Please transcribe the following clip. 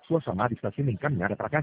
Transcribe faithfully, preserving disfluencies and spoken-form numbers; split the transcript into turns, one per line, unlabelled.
Sua chamada está sendo encaminhada para a caixa